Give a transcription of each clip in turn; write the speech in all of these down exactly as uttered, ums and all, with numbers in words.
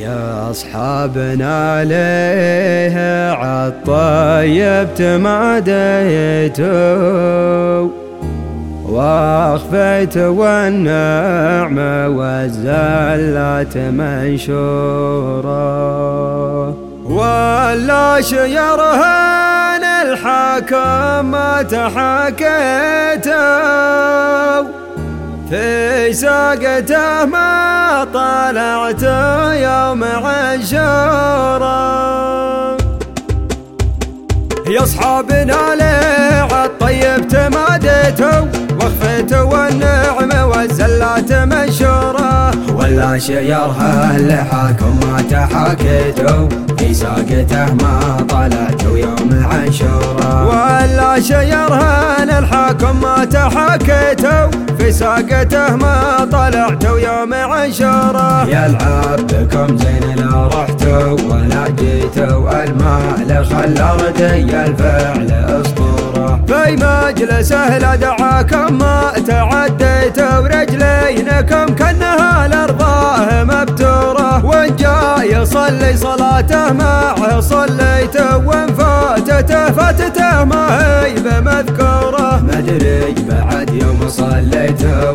يا أصحابنا ليه عالطيب تماديتوا واخفيت والنعمة والزلات منشورة، ولا شيرهن الحاكم ما تحكيتوا في ساقته ما طلعت يوم عاشورا. يا اصحابنا ليه عالطيب تماديتوا واخفيتوا والنعمة والزلات منشورة، ولا شيرها اللحاكم ما تحاكيتوا في ساقته ما طلعتوا يوم عاشورا، ولا شيرها الحاكم ما تحاكيتوا في ساقته ما طلعتوا يوم عاشورا. يلعب بكم زين لا رحتوا ولا جيتوا، المال خلى ردي الفعل اسطوره، في مجلسه لا دعاكم ما تعديتوا، رجلينكم كانها الارضاه مبتوره، وان جاء يصلي صلاته معه صليتوا، وان فاتته فاتته ما هي بمذكوره. مدري بعد يوم صليتوا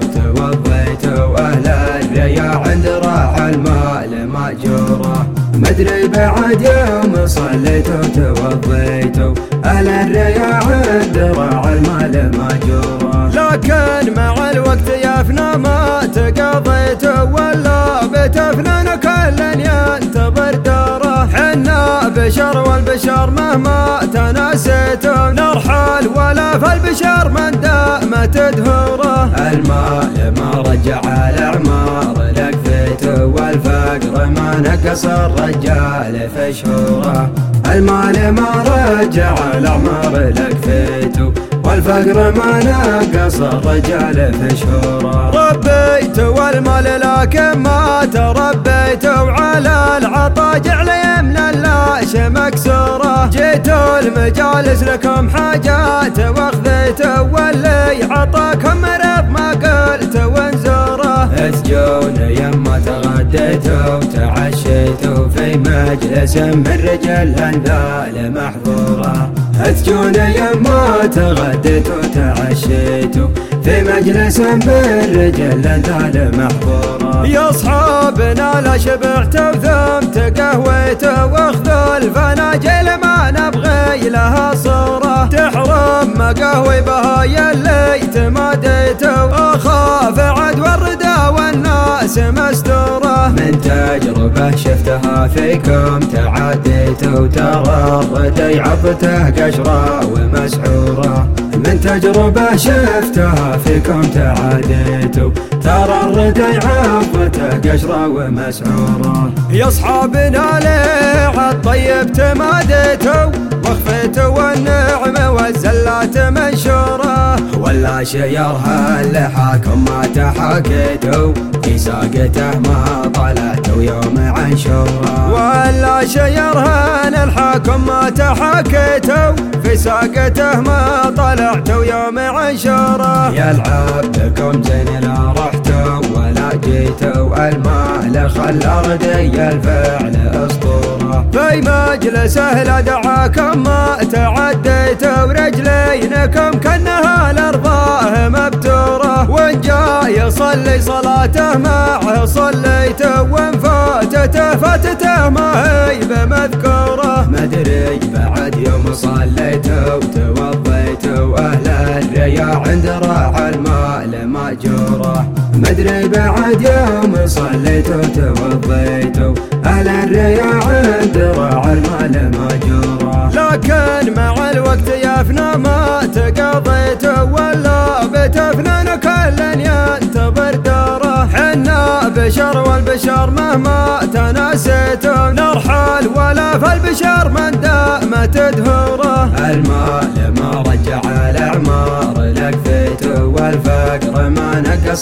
توضيتوا اهل الريا عند راح المال ماجوره، مدري بعد يوم صليتوا توضيتوا اهل الريا عند راح المال ماجوره، لكن مع الوقت يفنى ما تقضيتوا، ولا بتفنن كل ينتظر دوره، حنا بشر والبشر مهما تناسيتوا، نرحل ولا فالبشر من دامت دهوره. المال ما رجع الاعمار لكفيته، والفقر ما نقص الرجال في شهوره، المال ما رجع الاعمار لكفيته، والفقر ما نقص الرجال في شهوره. ربيت والمال لكن ما تربيتوا، على العطا جعل يمن اللاش مكسوره، جيتوا المجالس لكم حاجات واخذيتوا، واللي عطاكم مرض ما قلت وانزوره، تجون يما تغديتوا تعشيتوا في مجلس من رجال الانذال محظوره، تجون يما تغديتوا تعشيتوا في مجلس من رجال الانذال محظوره. يا اصحابنا لا شبعتوا ثم تقهويتوا، واخذوا الفناجيل ما نبغي لها صوره، تحرم مقهوي بها يلي تماديتوا، اخاف عد والردى والناس مستوره، من تجربه شفتها فيكم تعديتوا، ترى الردي عضته قشره ومسحوره، من تجربه شفتها فيكم تعديتوا، ترى الردي عضته قشره ومسحوره. يا اصحابنا ليه عالطيب تماديتوا واخفيتوا والنعمة والزلات منشورة، ولا شيرها اللحاكم ما تحاكيتوا في ساقته ما طلعتوا يوم عاشورا، ولا شيرها الحاكم ما تحاكيتوا في ساقته ما طلعتوا يوم عاشورا. يلعب بكم زين لا رحتوا ولا جيتوا، المال خلى ردي الفعل اسطوره، في مجلسه لا دعاكم ما تعديتوا، رجلينكم كانها الارضاه مبتوره، وان جاء يصلي صلاته معه صليتوا، وان فاتته فاتته ما هي بمذكوره. مدري بعد يوم صليتوا توضيتوا اهل الريا عند راح المال ماجوره، مدري بعد يوم صليتوا توضيتوا اهل الريا عند راح المال ماجوره، لكن مع الوقت يفنى ما تقضيتوا، ولا بتفنن كل ينتظر دوره، حنا بشر والبشر مهما تناسيتوا، نرحل ولا فالبشر من دامت دهوره، المال ما رجع الاعمار لكفيته، والفقر ما نقص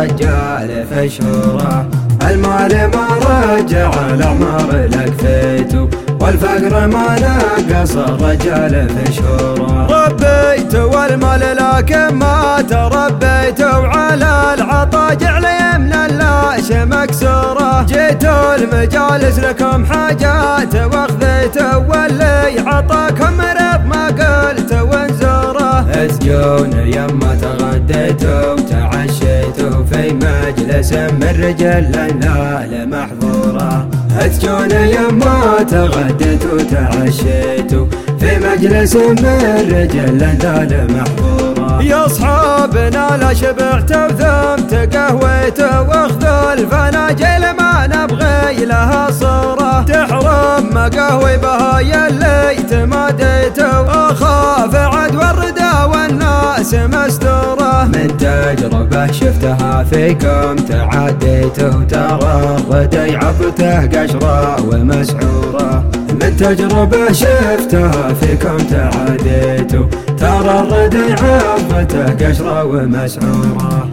الرجال في شهوره، المال ما رجع الاعمار لكفيته، والفقر ما نقص الرجال في شهوره. ربيت والمال لكن ما تربيتوا، على العطا جعل يمن اللاش مكسوره، جيتوا المجالس لكم حاجات واخذته، واللي عطاكم مرض ما قلت وانزوره. تجون يما تغديتوا وتعشيتوا في مجلس من رجال لا محظوره. تجون يما تغديتوا وتعشيتوا في مجلس من رجال لا محظوره. يا اصحابنا لا شبعتوا ثم قهويتوا، واخذوا الفناجيل ما نبغي لها صوره. تحرم ما قهوي بها يلي تماديتوا، اخاف عد والردى والناس مستوره. من تجربه شفتها فيكم تعديتوا، ترى الردى عبته قشره ومسعوره. من تجربه شفتها فيكم تعديتوا، ترى الردى عبته قشره ومسعوره.